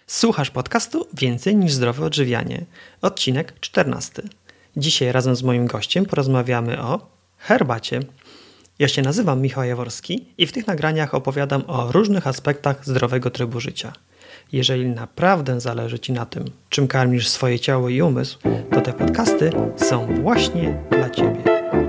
Słuchasz podcastu Więcej niż zdrowe odżywianie, odcinek 14. Dzisiaj razem z moim gościem porozmawiamy o herbacie. Ja się nazywam Michał Jaworski i w tych nagraniach opowiadam o różnych aspektach zdrowego trybu życia. Jeżeli naprawdę zależy Ci na tym, czym karmisz swoje ciało i umysł, to te podcasty są właśnie dla Ciebie.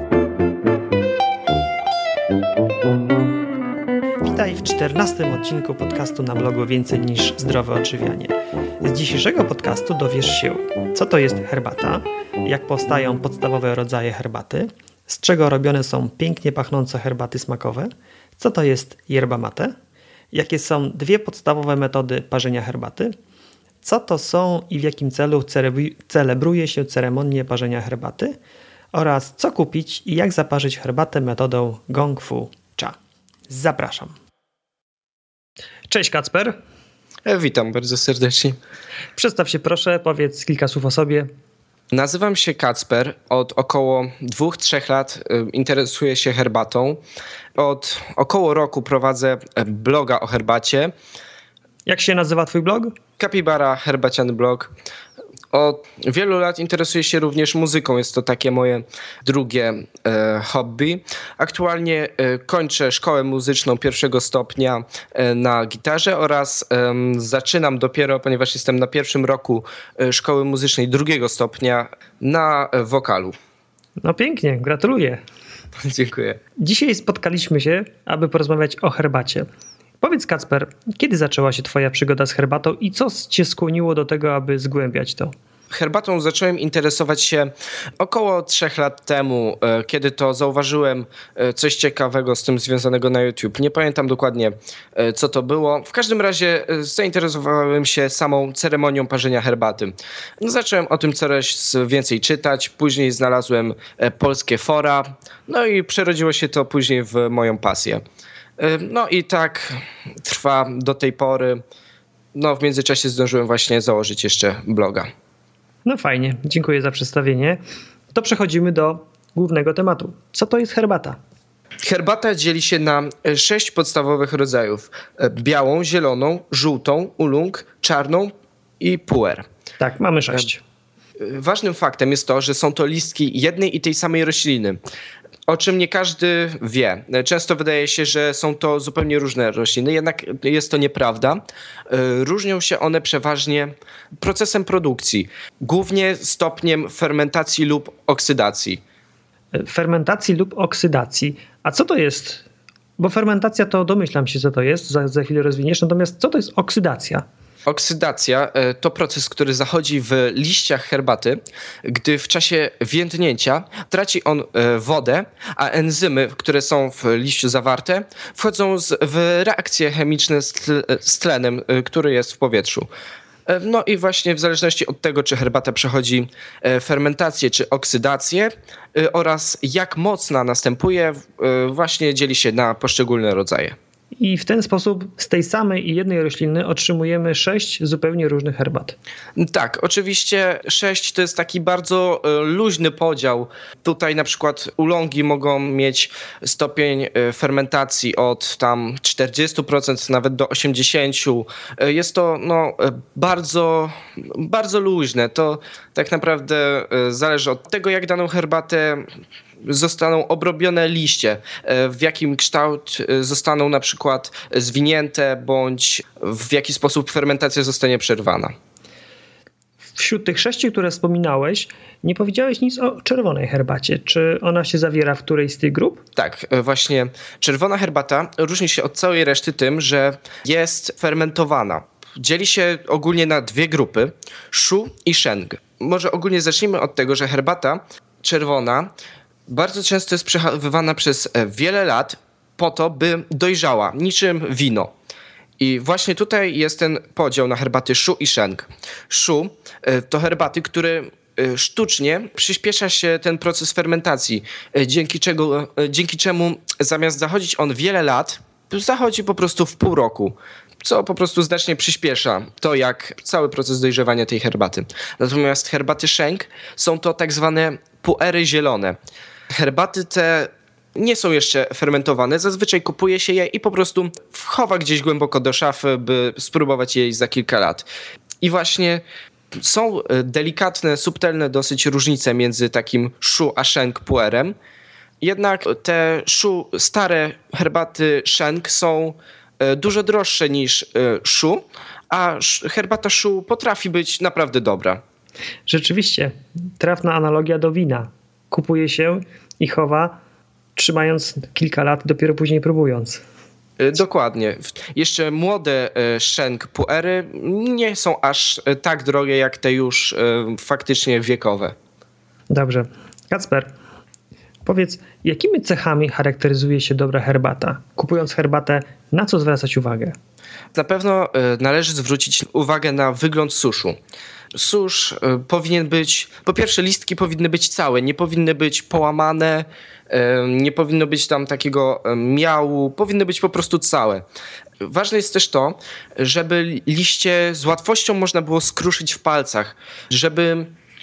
Witaj w 14. odcinku podcastu na blogu Więcej niż zdrowe odżywianie. Z dzisiejszego podcastu dowiesz się, co to jest herbata, jak powstają podstawowe rodzaje herbaty, z czego robione są pięknie pachnące herbaty smakowe, co to jest yerba mate, jakie są dwie podstawowe metody parzenia herbaty, co to są i w jakim celu celebruje się ceremonię parzenia herbaty oraz co kupić i jak zaparzyć herbatę metodą Gong Fu Cha. Zapraszam. Cześć Kacper. Witam bardzo serdecznie. Przedstaw się proszę, powiedz kilka słów o sobie. Nazywam się Kacper. Od około 2-3 lat interesuję się herbatą. Od około roku prowadzę bloga o herbacie. Jak się nazywa twój blog? Capybara Herbaciany Blog. Od wielu lat interesuję się również muzyką. Jest to takie moje drugie hobby. Aktualnie kończę szkołę muzyczną 1. stopnia na gitarze oraz zaczynam dopiero, ponieważ jestem na 1. roku szkoły muzycznej 2. stopnia na wokalu. No pięknie, gratuluję. Dziękuję. Dzisiaj spotkaliśmy się, aby porozmawiać o herbacie. Powiedz Kacper, kiedy zaczęła się twoja przygoda z herbatą i co cię skłoniło do tego, aby zgłębiać to? Herbatą zacząłem interesować się około 3 lat temu, kiedy to zauważyłem coś ciekawego z tym związanego na YouTube. Nie pamiętam dokładnie, co to było. W każdym razie zainteresowałem się samą ceremonią parzenia herbaty. Zacząłem o tym coraz więcej czytać, później znalazłem polskie fora, no i przerodziło się to później w moją pasję. No i tak trwa do tej pory. No w międzyczasie zdążyłem właśnie założyć jeszcze bloga. No fajnie, dziękuję za przedstawienie. To przechodzimy do głównego tematu. Co to jest herbata? Herbata dzieli się na 6 podstawowych rodzajów. Białą, zieloną, żółtą, oolong, czarną i puer. Tak, mamy 6. Ważnym faktem jest to, że są to listki jednej i tej samej rośliny, o czym nie każdy wie. Często wydaje się, że są to zupełnie różne rośliny, jednak jest to nieprawda. Różnią się one przeważnie procesem produkcji, głównie stopniem fermentacji lub oksydacji. Fermentacji lub oksydacji. A co to jest? Bo fermentacja to domyślam się, co to jest, za chwilę rozwiniesz. Natomiast co to jest oksydacja? Oksydacja to proces, który zachodzi w liściach herbaty, gdy w czasie więdnięcia traci on wodę, a enzymy, które są w liściu zawarte, wchodzą w reakcje chemiczne z tlenem, który jest w powietrzu. No i właśnie w zależności od tego, czy herbata przechodzi fermentację czy oksydację oraz jak mocna następuje, właśnie dzieli się na poszczególne rodzaje. I w ten sposób z tej samej i jednej rośliny otrzymujemy 6 zupełnie różnych herbat. Tak, oczywiście 6 to jest taki bardzo luźny podział. Tutaj na przykład oolongi mogą mieć stopień fermentacji od tam 40% nawet do 80%. Jest to bardzo, bardzo luźne. To tak naprawdę zależy od tego, jak daną herbatę zostaną obrobione liście, w jakim kształt zostaną na przykład zwinięte, bądź w jaki sposób fermentacja zostanie przerwana. Wśród tych 6, które wspominałeś, nie powiedziałeś nic o czerwonej herbacie. Czy ona się zawiera w którejś z tych grup? Tak, właśnie czerwona herbata różni się od całej reszty tym, że jest fermentowana. Dzieli się ogólnie na 2 grupy, shu i sheng. Może ogólnie zacznijmy od tego, że herbata czerwona bardzo często jest przechowywana przez wiele lat po to, by dojrzała, niczym wino. I właśnie tutaj jest ten podział na herbaty shu i sheng. Shu to herbaty, które sztucznie przyspiesza się ten proces fermentacji, dzięki czemu zamiast zachodzić on wiele lat, zachodzi po prostu w pół roku, co po prostu znacznie przyspiesza to, jak cały proces dojrzewania tej herbaty. Natomiast herbaty sheng są to tak zwane puery zielone. Herbaty te nie są jeszcze fermentowane. Zazwyczaj kupuje się je i po prostu chowa gdzieś głęboko do szafy, by spróbować je za kilka lat. I właśnie są delikatne, subtelne dosyć różnice między takim shu a sheng puerem. Jednak te stare herbaty sheng są dużo droższe niż shu, a herbata shu potrafi być naprawdę dobra. Rzeczywiście, trafna analogia do wina. Kupuje się i chowa, trzymając kilka lat, dopiero później próbując. Dokładnie. Jeszcze młode sheng puery nie są aż tak drogie jak te już faktycznie wiekowe. Dobrze. Kacper, powiedz, jakimi cechami charakteryzuje się dobra herbata? Kupując herbatę, na co zwracać uwagę? Na pewno należy zwrócić uwagę na wygląd suszu. Susz powinien być, po pierwsze listki powinny być całe, nie powinny być połamane, nie powinno być tam takiego miału, powinny być po prostu całe. Ważne jest też to, żeby liście z łatwością można było skruszyć w palcach, żeby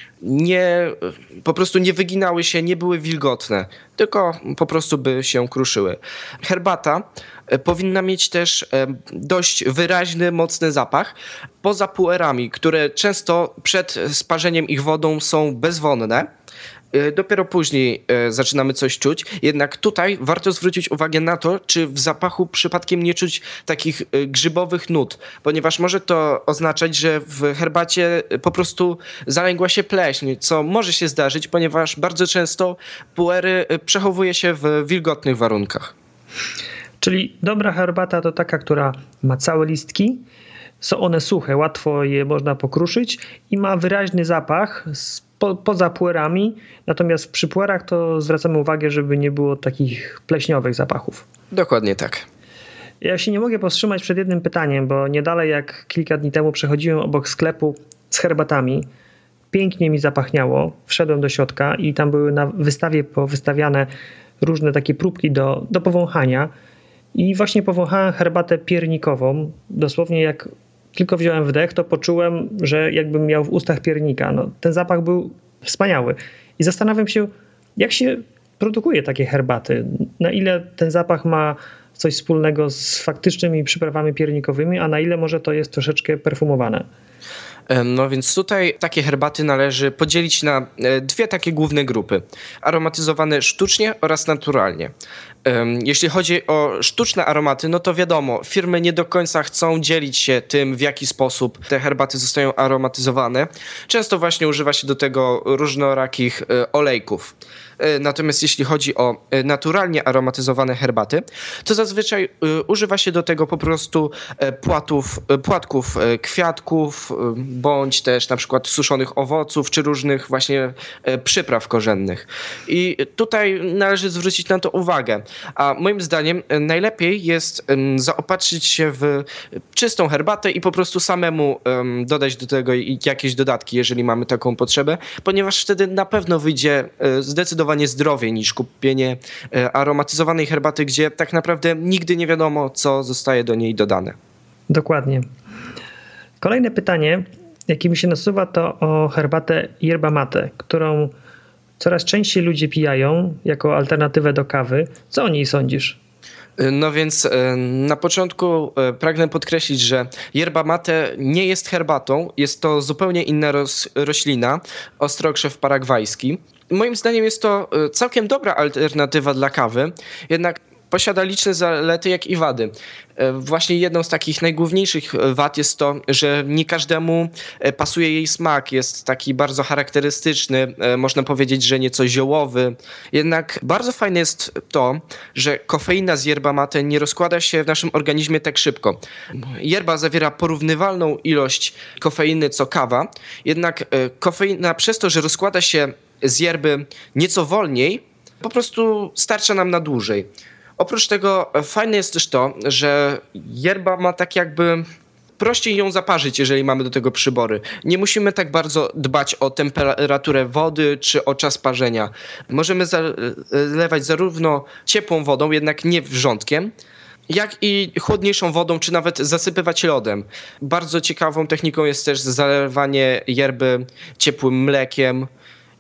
po prostu nie wyginały się, nie były wilgotne, tylko po prostu by się kruszyły. Herbata powinna mieć też dość wyraźny, mocny zapach, poza puerami, które często przed sparzeniem ich wodą są bezwonne. Dopiero później zaczynamy coś czuć, jednak tutaj warto zwrócić uwagę na to, czy w zapachu przypadkiem nie czuć takich grzybowych nut, ponieważ może to oznaczać, że w herbacie po prostu zalęgła się pleśń, co może się zdarzyć, ponieważ bardzo często puery przechowuje się w wilgotnych warunkach. Czyli dobra herbata to taka, która ma całe listki, są one suche, łatwo je można pokruszyć i ma wyraźny zapach poza puerami, natomiast przy puerach to zwracamy uwagę, żeby nie było takich pleśniowych zapachów. Dokładnie tak. Ja się nie mogę powstrzymać przed jednym pytaniem, bo nie dalej jak kilka dni temu przechodziłem obok sklepu z herbatami. Pięknie mi zapachniało, wszedłem do środka i tam były na wystawie powystawiane różne takie próbki do powąchania i właśnie powąchałem herbatę piernikową. Dosłownie jak tylko wziąłem wdech, to poczułem, że jakbym miał w ustach piernika. No, ten zapach był wspaniały. I zastanawiam się, jak się produkuje takie herbaty. Na ile ten zapach ma coś wspólnego z faktycznymi przyprawami piernikowymi, a na ile może to jest troszeczkę perfumowane. No więc tutaj takie herbaty należy podzielić na dwie takie główne grupy. Aromatyzowane sztucznie oraz naturalnie. Jeśli chodzi o sztuczne aromaty, no to wiadomo, firmy nie do końca chcą dzielić się tym, w jaki sposób te herbaty zostają aromatyzowane. Często właśnie używa się do tego różnorakich olejków. Natomiast jeśli chodzi o naturalnie aromatyzowane herbaty, to zazwyczaj używa się do tego po prostu płatków kwiatków, bądź też na przykład suszonych owoców, czy różnych właśnie przypraw korzennych. I tutaj należy zwrócić na to uwagę. A moim zdaniem najlepiej jest zaopatrzyć się w czystą herbatę i po prostu samemu dodać do tego jakieś dodatki, jeżeli mamy taką potrzebę, ponieważ wtedy na pewno wyjdzie zdecydowanie zdrowiej niż kupienie aromatyzowanej herbaty, gdzie tak naprawdę nigdy nie wiadomo, co zostaje do niej dodane. Dokładnie. Kolejne pytanie, jakie mi się nasuwa, to o herbatę yerba mate, którą coraz częściej ludzie pijają jako alternatywę do kawy. Co o niej sądzisz? No więc na początku pragnę podkreślić, że yerba mate nie jest herbatą, jest to zupełnie inna roślina, ostrokrzew paragwajski. Moim zdaniem jest to całkiem dobra alternatywa dla kawy, jednak posiada liczne zalety, jak i wady. Właśnie jedną z takich najgłówniejszych wad jest to, że nie każdemu pasuje jej smak. Jest taki bardzo charakterystyczny, można powiedzieć, że nieco ziołowy. Jednak bardzo fajne jest to, że kofeina z yerba mate nie rozkłada się w naszym organizmie tak szybko. Yerba zawiera porównywalną ilość kofeiny co kawa, jednak kofeina przez to, że rozkłada się z yerby nieco wolniej, po prostu starcza nam na dłużej. Oprócz tego fajne jest też to, że yerba ma tak jakby prościej ją zaparzyć, jeżeli mamy do tego przybory. Nie musimy tak bardzo dbać o temperaturę wody czy o czas parzenia. Możemy zalewać zarówno ciepłą wodą, jednak nie wrzątkiem, jak i chłodniejszą wodą, czy nawet zasypywać lodem. Bardzo ciekawą techniką jest też zalewanie yerby ciepłym mlekiem.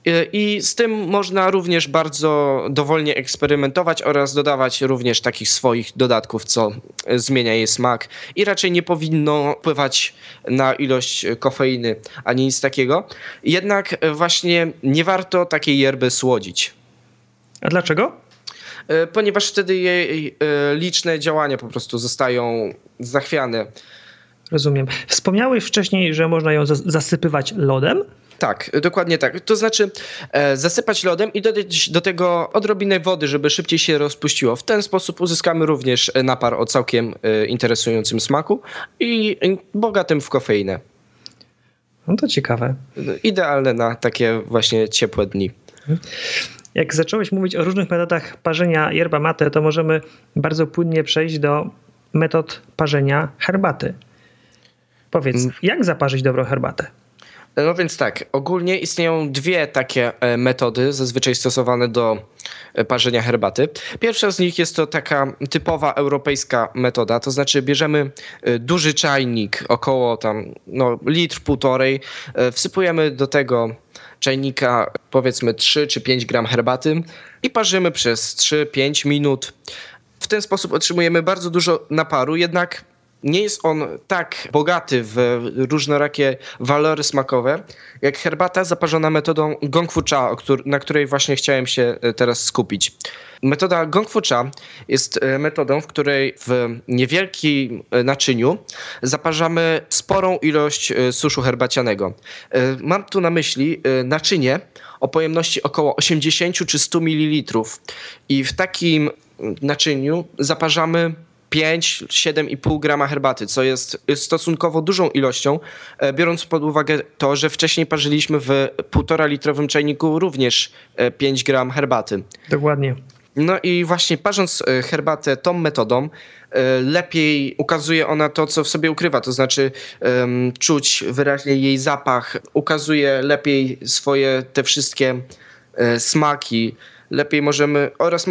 I z tym można również bardzo dowolnie eksperymentować oraz dodawać również takich swoich dodatków, co zmienia jej smak i raczej nie powinno wpływać na ilość kofeiny ani nic takiego. Jednak właśnie nie warto takiej yerby słodzić. A dlaczego? Ponieważ wtedy jej liczne działania po prostu zostają zachwiane. Rozumiem. Wspomniałeś wcześniej, że można ją zasypywać lodem? Tak, dokładnie tak. To znaczy zasypać lodem i dodać do tego odrobinę wody, żeby szybciej się rozpuściło. W ten sposób uzyskamy również napar o całkiem interesującym smaku i bogatym w kofeinę. No to ciekawe. Idealne na takie właśnie ciepłe dni. Jak zacząłeś mówić o różnych metodach parzenia yerba mate, to możemy bardzo płynnie przejść do metod parzenia herbaty. Powiedz, jak zaparzyć dobrą herbatę? No więc tak, ogólnie istnieją dwie takie metody zazwyczaj stosowane do parzenia herbaty. Pierwsza z nich jest to taka typowa europejska metoda, to znaczy bierzemy duży czajnik, około tam litr, półtorej, wsypujemy do tego czajnika powiedzmy 3 czy 5 gram herbaty i parzymy przez 3-5 minut. W ten sposób otrzymujemy bardzo dużo naparu, jednak nie jest on tak bogaty w różnorakie walory smakowe, jak herbata zaparzona metodą Gong Fu Cha, na której właśnie chciałem się teraz skupić. Metoda Gong Fu Cha jest metodą, w której w niewielkim naczyniu zaparzamy sporą ilość suszu herbacianego. Mam tu na myśli naczynie o pojemności około 80 czy 100 ml i w takim naczyniu zaparzamy 5-7,5 grama herbaty, co jest stosunkowo dużą ilością, biorąc pod uwagę to, że wcześniej parzyliśmy w 1,5 litrowym czajniku również 5 gram herbaty. Dokładnie. No i właśnie parząc herbatę tą metodą, lepiej ukazuje ona to, co w sobie ukrywa, to znaczy czuć wyraźnie jej zapach, ukazuje lepiej swoje te wszystkie smaki, lepiej możemy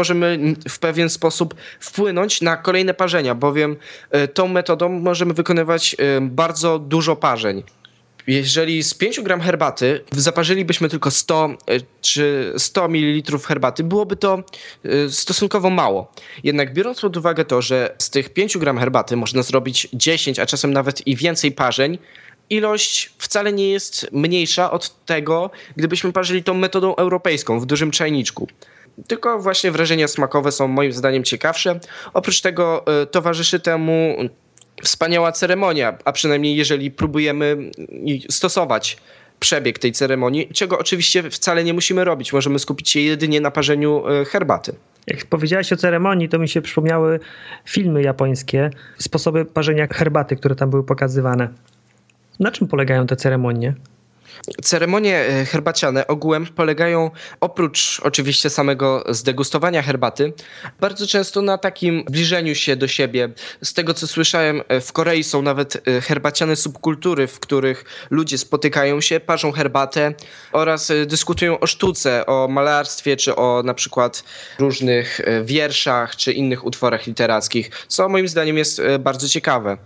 w pewien sposób wpłynąć na kolejne parzenia, bowiem tą metodą możemy wykonywać bardzo dużo parzeń. Jeżeli z 5 gram herbaty zaparzylibyśmy tylko 100 czy 100 ml herbaty, byłoby to stosunkowo mało. Jednak biorąc pod uwagę to, że z tych 5 gram herbaty można zrobić 10, a czasem nawet i więcej parzeń, ilość wcale nie jest mniejsza od tego, gdybyśmy parzyli tą metodą europejską w dużym czajniczku. Tylko właśnie wrażenia smakowe są moim zdaniem ciekawsze. Oprócz tego towarzyszy temu wspaniała ceremonia, a przynajmniej jeżeli próbujemy stosować przebieg tej ceremonii, czego oczywiście wcale nie musimy robić. Możemy skupić się jedynie na parzeniu herbaty. Jak powiedziałeś o ceremonii, to mi się przypomniały filmy japońskie, sposoby parzenia herbaty, które tam były pokazywane. Na czym polegają te ceremonie? Ceremonie herbaciane ogółem polegają, oprócz oczywiście samego zdegustowania herbaty, bardzo często na takim zbliżeniu się do siebie. Z tego co słyszałem, w Korei są nawet herbaciane subkultury, w których ludzie spotykają się, parzą herbatę oraz dyskutują o sztuce, o malarstwie, czy o na przykład różnych wierszach, czy innych utworach literackich, co moim zdaniem jest bardzo ciekawe.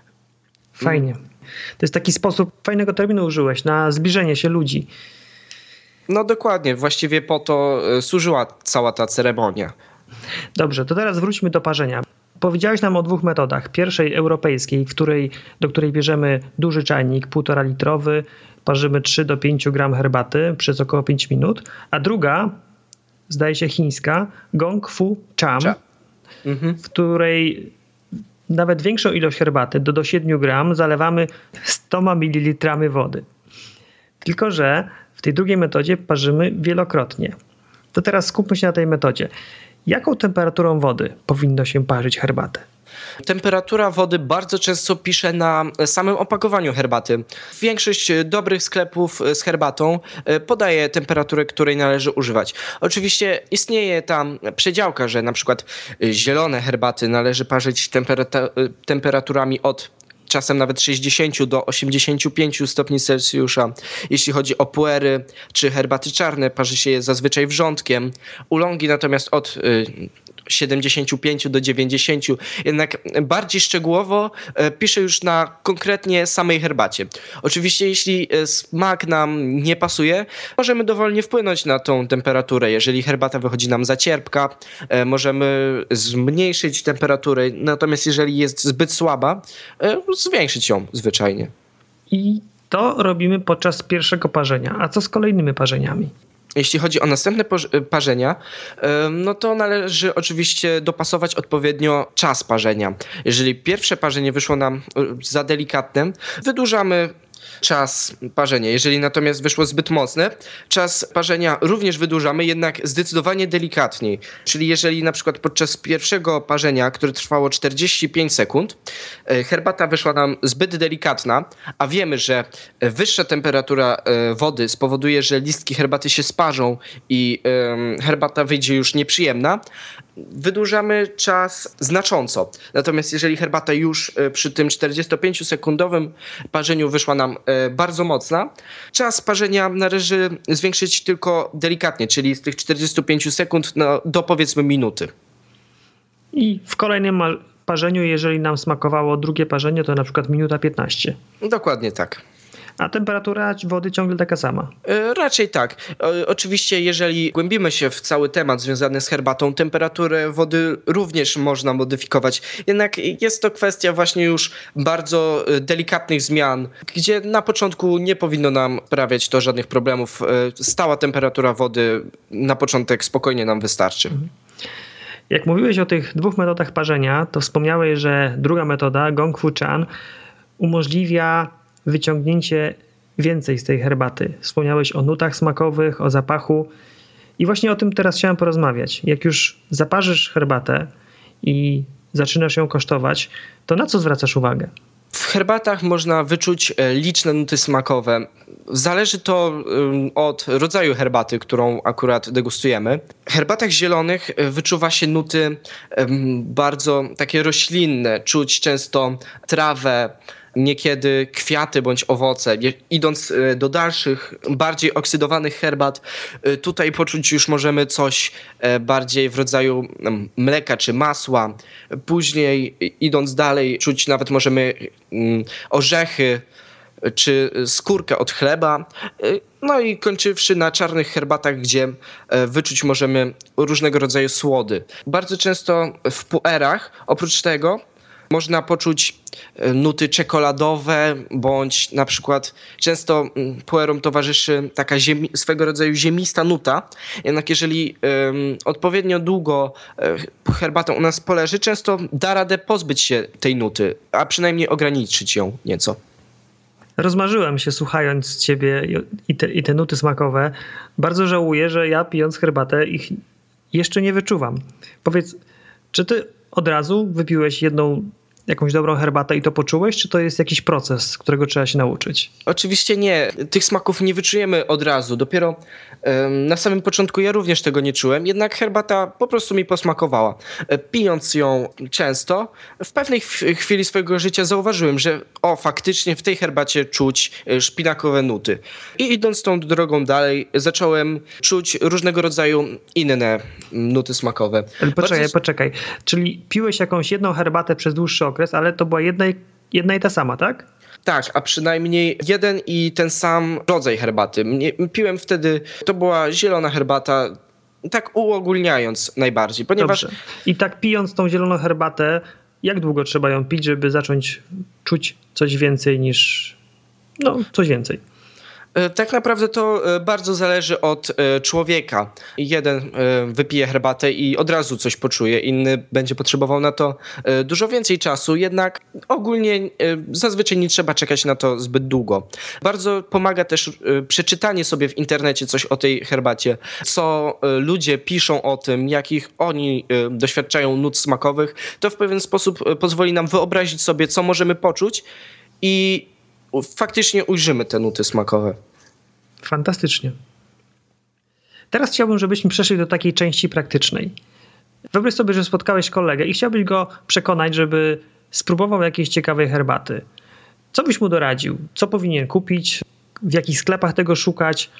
Fajnie. To jest taki sposób, fajnego terminu użyłeś, na zbliżenie się ludzi. No dokładnie, właściwie po to służyła cała ta ceremonia. Dobrze, to teraz wróćmy do parzenia. Powiedziałeś nam o dwóch metodach. Pierwszej europejskiej, do której bierzemy duży czajnik, 1,5 litrowy, parzymy 3 do 5 gram herbaty przez około 5 minut, a druga, zdaje się chińska, Gong Fu Cha, w której nawet większą ilość herbaty, do 7 gram, zalewamy 100 ml wody. Tylko że w tej drugiej metodzie parzymy wielokrotnie. To teraz skupmy się na tej metodzie. Jaką temperaturą wody powinno się parzyć herbatę? Temperatura wody bardzo często pisze na samym opakowaniu herbaty. Większość dobrych sklepów z herbatą podaje temperaturę, której należy używać. Oczywiście istnieje tam przedziałka, że na przykład zielone herbaty należy parzyć temperaturami od czasem nawet 60 do 85 stopni Celsjusza. Jeśli chodzi o puery czy herbaty czarne, parzy się je zazwyczaj wrzątkiem. Oolongi natomiast od 75 do 90. Jednak bardziej szczegółowo piszę już na konkretnie samej herbacie. Oczywiście jeśli smak nam nie pasuje, możemy dowolnie wpłynąć na tą temperaturę. Jeżeli herbata wychodzi nam za cierpka, możemy zmniejszyć temperaturę, natomiast jeżeli jest zbyt słaba, zwiększyć ją zwyczajnie. I to robimy podczas pierwszego parzenia. A co z kolejnymi parzeniami? Jeśli chodzi o następne parzenia, no to należy oczywiście dopasować odpowiednio czas parzenia. Jeżeli pierwsze parzenie wyszło nam za delikatne, wydłużamy czas parzenia. Jeżeli natomiast wyszło zbyt mocne, czas parzenia również wydłużamy, jednak zdecydowanie delikatniej. Czyli jeżeli na przykład podczas pierwszego parzenia, które trwało 45 sekund, herbata wyszła nam zbyt delikatna, a wiemy, że wyższa temperatura wody spowoduje, że listki herbaty się sparzą i herbata wyjdzie już nieprzyjemna, wydłużamy czas znacząco. Natomiast jeżeli herbata już przy tym 45-sekundowym parzeniu wyszła nam bardzo mocna, czas parzenia należy zwiększyć tylko delikatnie, czyli z tych 45 sekund do powiedzmy minuty. I w kolejnym parzeniu, jeżeli nam smakowało drugie parzenie, to na przykład minuta 15. Dokładnie tak. A temperatura wody ciągle taka sama? Raczej tak. Oczywiście jeżeli głębimy się w cały temat związany z herbatą, temperaturę wody również można modyfikować. Jednak jest to kwestia właśnie już bardzo delikatnych zmian, gdzie na początku nie powinno nam sprawiać to żadnych problemów. Stała temperatura wody na początek spokojnie nam wystarczy. Jak mówiłeś o tych dwóch metodach parzenia, to wspomniałeś, że druga metoda, Gong Fu Chan, umożliwia wyciągnięcie więcej z tej herbaty. Wspomniałeś o nutach smakowych, o zapachu i właśnie o tym teraz chciałem porozmawiać. Jak już zaparzysz herbatę i zaczynasz ją kosztować, to na co zwracasz uwagę? W herbatach można wyczuć liczne nuty smakowe. Zależy to od rodzaju herbaty, którą akurat degustujemy. W herbatach zielonych wyczuwa się nuty bardzo takie roślinne. Czuć często trawę, niekiedy kwiaty bądź owoce. Idąc do dalszych, bardziej oksydowanych herbat, tutaj poczuć już możemy coś bardziej w rodzaju mleka czy masła. Później idąc dalej, czuć nawet możemy orzechy czy skórkę od chleba. No i kończywszy na czarnych herbatach, gdzie wyczuć możemy różnego rodzaju słody. Bardzo często w puerach, oprócz tego, można poczuć nuty czekoladowe, bądź na przykład często puerom towarzyszy taka swego rodzaju ziemista nuta. Jednak jeżeli odpowiednio długo herbata u nas poleży, często da radę pozbyć się tej nuty, a przynajmniej ograniczyć ją nieco. Rozmarzyłem się słuchając ciebie i te nuty smakowe. Bardzo żałuję, że ja pijąc herbatę ich jeszcze nie wyczuwam. Powiedz, czy ty od razu wypiłeś jakąś dobrą herbatę i to poczułeś, czy to jest jakiś proces, którego trzeba się nauczyć? Oczywiście nie. Tych smaków nie wyczujemy od razu. Dopiero na samym początku ja również tego nie czułem, jednak herbata po prostu mi posmakowała. Pijąc ją często, w pewnej chwili swojego życia zauważyłem, że faktycznie w tej herbacie czuć szpinakowe nuty. I idąc tą drogą dalej, zacząłem czuć różnego rodzaju inne nuty smakowe. Poczekaj. Czyli piłeś jakąś jedną herbatę przez dłuższy okres, ale to była jedna i ta sama, tak? Tak, a przynajmniej jeden i ten sam rodzaj herbaty. Piłem wtedy, to była zielona herbata, tak uogólniając najbardziej, ponieważ... Dobrze. I tak pijąc tą zieloną herbatę, jak długo trzeba ją pić, żeby zacząć czuć coś więcej niż... coś więcej? Tak naprawdę to bardzo zależy od człowieka. Jeden wypije herbatę i od razu coś poczuje, inny będzie potrzebował na to dużo więcej czasu, jednak ogólnie zazwyczaj nie trzeba czekać na to zbyt długo. Bardzo pomaga też przeczytanie sobie w internecie coś o tej herbacie, co ludzie piszą o tym, jakich oni doświadczają nut smakowych. To w pewien sposób pozwoli nam wyobrazić sobie, co możemy poczuć i faktycznie ujrzymy te nuty smakowe. Fantastycznie. Teraz chciałbym, żebyśmy przeszli do takiej części praktycznej. Wyobraź sobie, że spotkałeś kolegę i chciałbyś go przekonać, żeby spróbował jakiejś ciekawej herbaty. Co byś mu doradził? Co powinien kupić? W jakich sklepach tego szukać?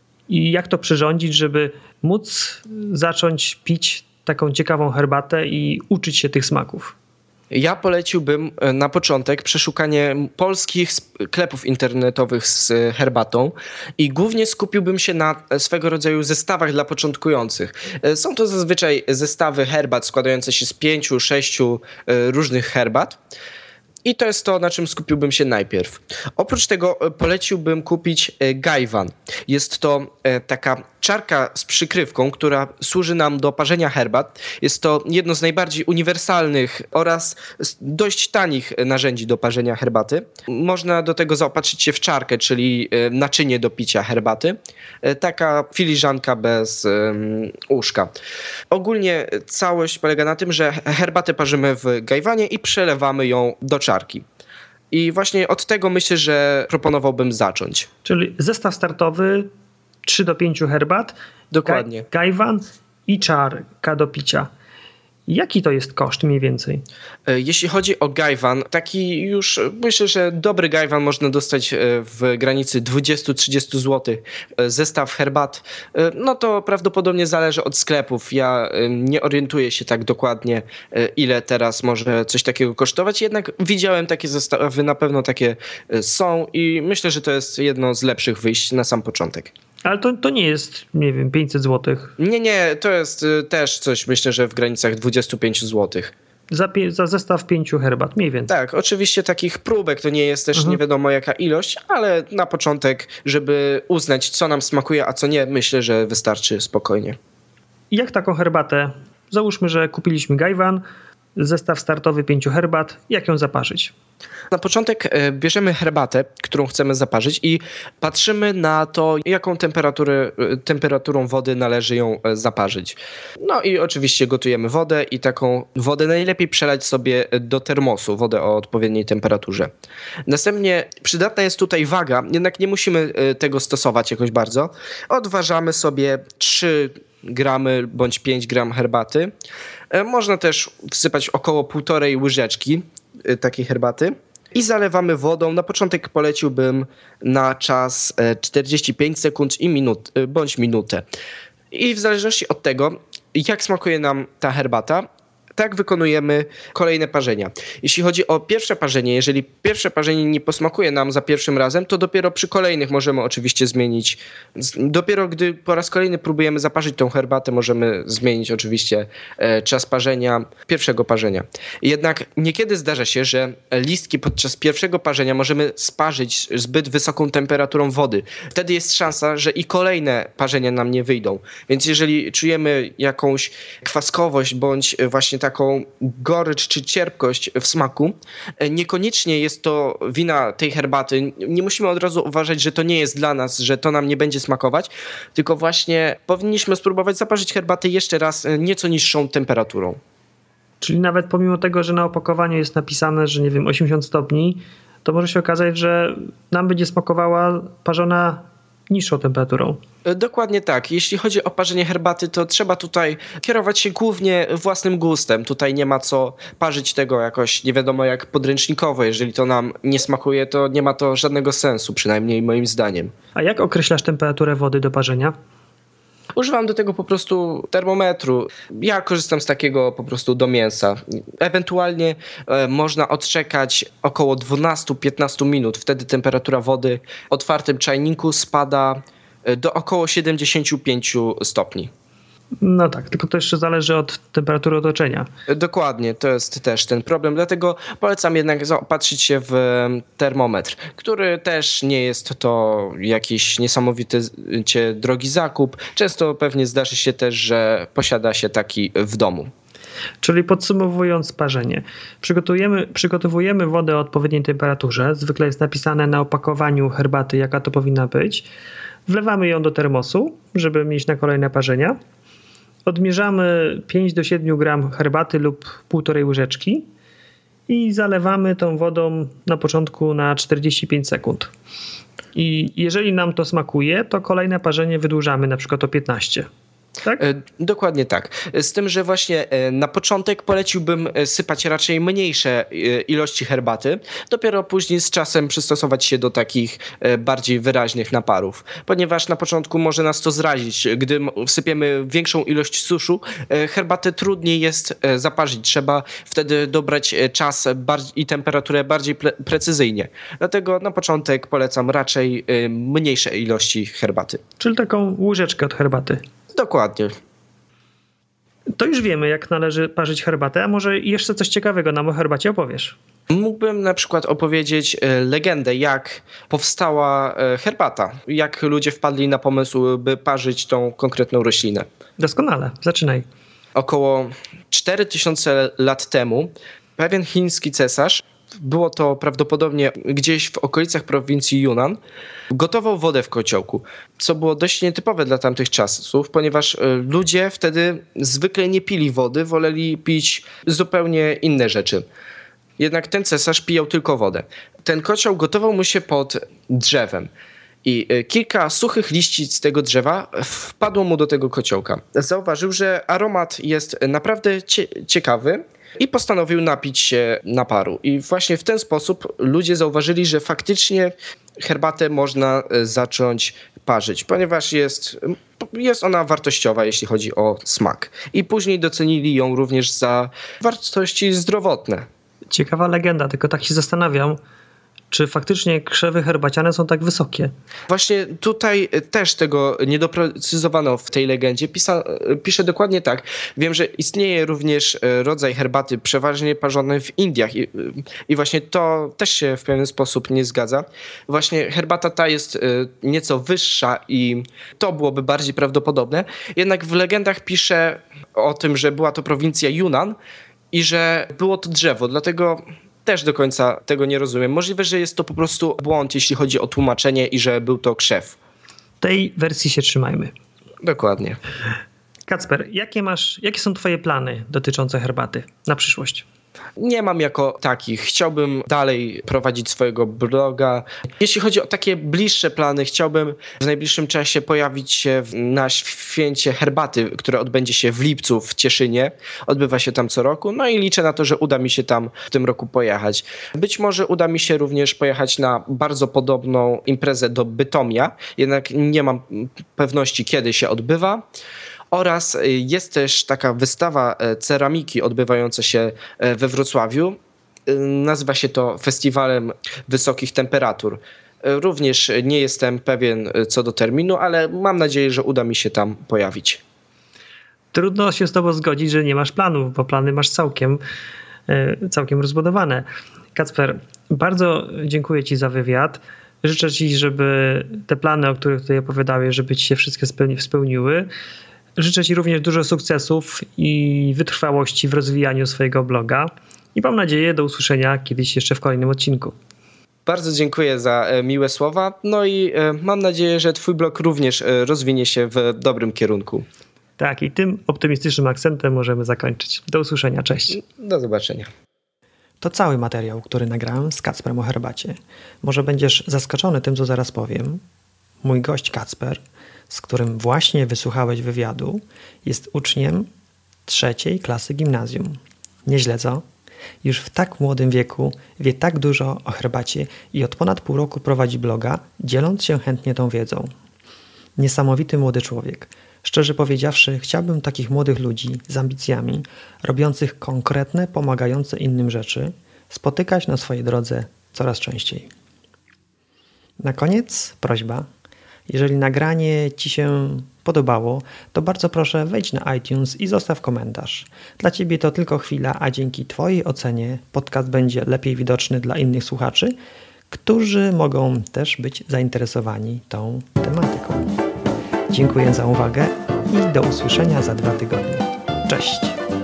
I jak to przyrządzić, żeby móc zacząć pić taką ciekawą herbatę i uczyć się tych smaków? Ja poleciłbym na początek przeszukanie polskich sklepów internetowych z herbatą i głównie skupiłbym się na swego rodzaju zestawach dla początkujących. Są to zazwyczaj zestawy herbat składające się z 5-6 różnych herbat. I to jest to, na czym skupiłbym się najpierw. Oprócz tego poleciłbym kupić gajwan. Jest to taka czarka z przykrywką, która służy nam do parzenia herbat. Jest to jedno z najbardziej uniwersalnych oraz dość tanich narzędzi do parzenia herbaty. Można do tego zaopatrzyć się w czarkę, czyli naczynie do picia herbaty. Taka filiżanka bez łóżka. Ogólnie całość polega na tym, że herbatę parzymy w gajwanie i przelewamy ją do czarki. I właśnie od tego myślę, że proponowałbym zacząć. Czyli zestaw startowy 3 do 5 herbat, Dokładnie. Gajwan i czarka do picia. Jaki to jest koszt mniej więcej? Jeśli chodzi o gajwan, taki już myślę, że dobry gajwan można dostać w granicy 20-30 zł. Zestaw herbat, no to prawdopodobnie zależy od sklepów. Ja nie orientuję się tak dokładnie, ile teraz może coś takiego kosztować, jednak widziałem takie zestawy, na pewno takie są i myślę, że to jest jedno z lepszych wyjść na sam początek. Ale to nie jest, nie wiem, 500 zł. Nie, to jest też coś, myślę, że w granicach 25 zł. Za zestaw 5 herbat, mniej więcej. Tak, oczywiście takich próbek to nie jest też nie wiadomo jaka ilość, ale na początek, żeby uznać, co nam smakuje, a co nie, myślę, że wystarczy spokojnie. I jak taką herbatę? Załóżmy, że kupiliśmy gajwan, zestaw startowy 5 herbat. Jak ją zaparzyć? Na początek bierzemy herbatę, którą chcemy zaparzyć i patrzymy na to, jaką temperaturą wody należy ją zaparzyć. No i oczywiście gotujemy wodę i taką wodę najlepiej przelać sobie do termosu, wodę o odpowiedniej temperaturze. Następnie przydatna jest tutaj waga, jednak nie musimy tego stosować jakoś bardzo. Odważamy sobie 3 gramy bądź 5 gram herbaty. Można też wsypać około 1,5 łyżeczki takiej herbaty i zalewamy wodą. Na początek poleciłbym na czas 45 sekund bądź minutę. I w zależności od tego, jak smakuje nam ta herbata, tak wykonujemy kolejne parzenia. Jeśli chodzi o pierwsze parzenie, jeżeli pierwsze parzenie nie posmakuje nam za pierwszym razem, to dopiero przy kolejnych możemy oczywiście zmienić. Dopiero gdy po raz kolejny próbujemy zaparzyć tą herbatę, możemy zmienić oczywiście czas parzenia, pierwszego parzenia. Jednak niekiedy zdarza się, że listki podczas pierwszego parzenia możemy sparzyć zbyt wysoką temperaturą wody. Wtedy jest szansa, że i kolejne parzenia nam nie wyjdą. Więc jeżeli czujemy jakąś kwaskowość bądź właśnie taką gorycz czy cierpkość w smaku, niekoniecznie jest to wina tej herbaty. Nie musimy od razu uważać, że to nie jest dla nas, że to nam nie będzie smakować, tylko właśnie powinniśmy spróbować zaparzyć herbatę jeszcze raz nieco niższą temperaturą. Czyli nawet pomimo tego, że na opakowaniu jest napisane, że nie wiem, 80 stopni, to może się okazać, że nam będzie smakowała parzona niższą temperaturą. Dokładnie tak. Jeśli chodzi o parzenie herbaty, to trzeba tutaj kierować się głównie własnym gustem. Tutaj nie ma co parzyć tego jakoś nie wiadomo jak podręcznikowo. Jeżeli to nam nie smakuje, to nie ma to żadnego sensu, przynajmniej moim zdaniem. A jak określasz temperaturę wody do parzenia? Używam do tego po prostu termometru. Ja korzystam z takiego po prostu do mięsa. Ewentualnie można odczekać około 12-15 minut. Wtedy temperatura wody w otwartym czajniku spada do około 75 stopni. No tak, tylko to jeszcze zależy od temperatury otoczenia. Dokładnie, to jest też ten problem, dlatego polecam jednak zaopatrzyć się w termometr, który też nie jest to jakiś niesamowicie drogi zakup. Często pewnie zdarzy się też, że posiada się taki w domu. Czyli podsumowując parzenie, przygotowujemy wodę o odpowiedniej temperaturze, zwykle jest napisane na opakowaniu herbaty, jaka to powinna być. Wlewamy ją do termosu, żeby mieć na kolejne parzenia. Odmierzamy 5 do 7 gram herbaty lub 1,5 łyżeczki i zalewamy tą wodą na początku na 45 sekund. I jeżeli nam to smakuje, to kolejne parzenie wydłużamy na przykład o 15. Tak? Dokładnie tak. Z tym, że właśnie na początek poleciłbym sypać raczej mniejsze ilości herbaty, dopiero później z czasem przystosować się do takich bardziej wyraźnych naparów, ponieważ na początku może nas to zrazić. Gdy wsypiemy większą ilość suszu, herbatę trudniej jest zaparzyć. Trzeba wtedy dobrać czas i temperaturę bardziej precyzyjnie. Dlatego na początek polecam raczej mniejsze ilości herbaty. Czyli taką łyżeczkę od herbaty. Dokładnie. To już wiemy, jak należy parzyć herbatę, a może jeszcze coś ciekawego nam o herbacie opowiesz? Mógłbym na przykład opowiedzieć legendę, jak powstała herbata, jak ludzie wpadli na pomysł, by parzyć tą konkretną roślinę. Doskonale, zaczynaj. Około 4000 lat temu pewien chiński cesarz, było to prawdopodobnie gdzieś w okolicach prowincji Yunnan, gotował wodę w kociołku, co było dość nietypowe dla tamtych czasów, ponieważ ludzie wtedy zwykle nie pili wody, woleli pić zupełnie inne rzeczy. Jednak ten cesarz pijał tylko wodę. Ten kocioł gotował mu się pod drzewem i kilka suchych liści z tego drzewa wpadło mu do tego kociołka. Zauważył, że aromat jest naprawdę ciekawy i postanowił napić się naparu. I właśnie w ten sposób ludzie zauważyli, że faktycznie herbatę można zacząć parzyć, ponieważ jest ona wartościowa, jeśli chodzi o smak. I później docenili ją również za wartości zdrowotne. Ciekawa legenda, tylko tak się zastanawiam, czy faktycznie krzewy herbaciane są tak wysokie. Właśnie tutaj też tego nie doprecyzowano w tej legendzie. Pisze dokładnie tak. Wiem, że istnieje również rodzaj herbaty przeważnie parzony w Indiach i właśnie to też się w pewien sposób nie zgadza. Właśnie herbata ta jest nieco wyższa i to byłoby bardziej prawdopodobne. Jednak w legendach pisze o tym, że była to prowincja Yunnan i że było to drzewo, dlatego też do końca tego nie rozumiem. Możliwe, że jest to po prostu błąd, jeśli chodzi o tłumaczenie i że był to krzew. Tej wersji się trzymajmy. Dokładnie. Kacper, jakie są twoje plany dotyczące herbaty na przyszłość? Nie mam jako takich. Chciałbym dalej prowadzić swojego bloga. Jeśli chodzi o takie bliższe plany, chciałbym w najbliższym czasie pojawić się na święcie herbaty, które odbędzie się w lipcu w Cieszynie. Odbywa się tam co roku. No i liczę na to, że uda mi się tam w tym roku pojechać. Być może uda mi się również pojechać na bardzo podobną imprezę do Bytomia, jednak nie mam pewności, kiedy się odbywa. Oraz jest też taka wystawa ceramiki odbywająca się we Wrocławiu. Nazywa się to Festiwalem Wysokich Temperatur. Również nie jestem pewien co do terminu, ale mam nadzieję, że uda mi się tam pojawić. Trudno się z tobą zgodzić, że nie masz planów, bo plany masz całkiem rozbudowane. Kacper, bardzo dziękuję ci za wywiad. Życzę ci, żeby te plany, o których tutaj opowiadałeś, żeby ci się wszystkie spełniły. Życzę ci również dużo sukcesów i wytrwałości w rozwijaniu swojego bloga i mam nadzieję do usłyszenia kiedyś jeszcze w kolejnym odcinku. Bardzo dziękuję za miłe słowa, no i mam nadzieję, że twój blog również rozwinie się w dobrym kierunku. Tak, i tym optymistycznym akcentem możemy zakończyć. Do usłyszenia, cześć. Do zobaczenia. To cały materiał, który nagrałem z Kacprem o herbacie. Może będziesz zaskoczony tym, co zaraz powiem. Mój gość Kacper, z którym właśnie wysłuchałeś wywiadu, jest uczniem 3. klasy gimnazjum. Nieźle, co? Już w tak młodym wieku wie tak dużo o herbacie i od ponad pół roku prowadzi bloga, dzieląc się chętnie tą wiedzą. Niesamowity młody człowiek. Szczerze powiedziawszy, chciałbym takich młodych ludzi z ambicjami, robiących konkretne, pomagające innym rzeczy, spotykać na swojej drodze coraz częściej. Na koniec prośba. Jeżeli nagranie ci się podobało, to bardzo proszę wejdź na iTunes i zostaw komentarz. Dla ciebie to tylko chwila, a dzięki twojej ocenie podcast będzie lepiej widoczny dla innych słuchaczy, którzy mogą też być zainteresowani tą tematyką. Dziękuję za uwagę i do usłyszenia za 2 tygodnie. Cześć!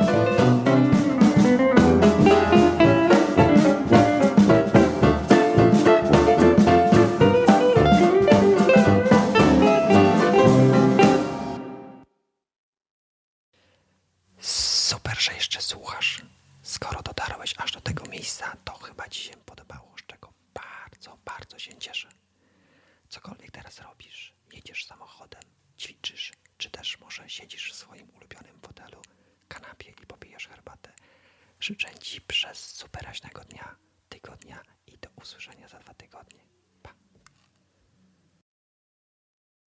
Super, że jeszcze słuchasz. Skoro dotarłeś aż do tego miejsca, to chyba ci się podobało, z czego bardzo, bardzo się cieszę. Cokolwiek teraz robisz, jedziesz samochodem, ćwiczysz, czy też może siedzisz w swoim ulubionym fotelu, kanapie i popijesz herbatę. Życzę Ci przez super raźnego dnia, tygodnia i do usłyszenia za 2 tygodnie.